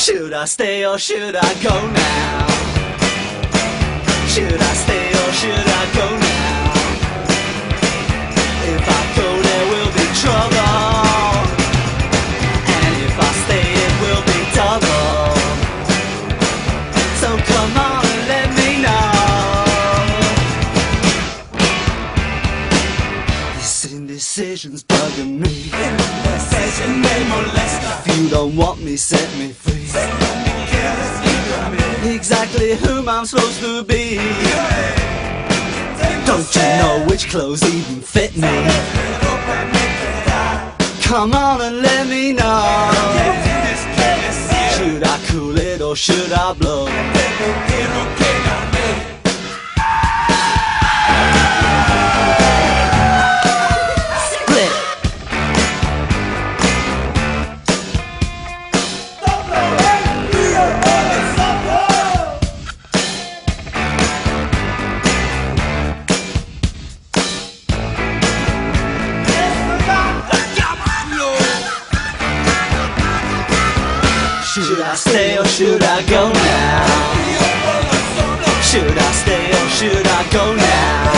Should I stay or should I go now? Should I stay or should I go now? If I go there will be trouble, and if I stay it will be double. So come on and let me know. This indecision's bugging me. Indecision may molest us. If you don't want me, set me free. Exactly whom I'm supposed to be. Don't you know which clothes even fit me? Come on and let me know. Should I cool it or should I blow? Should I stay or should I go now? Should I stay or should I go now?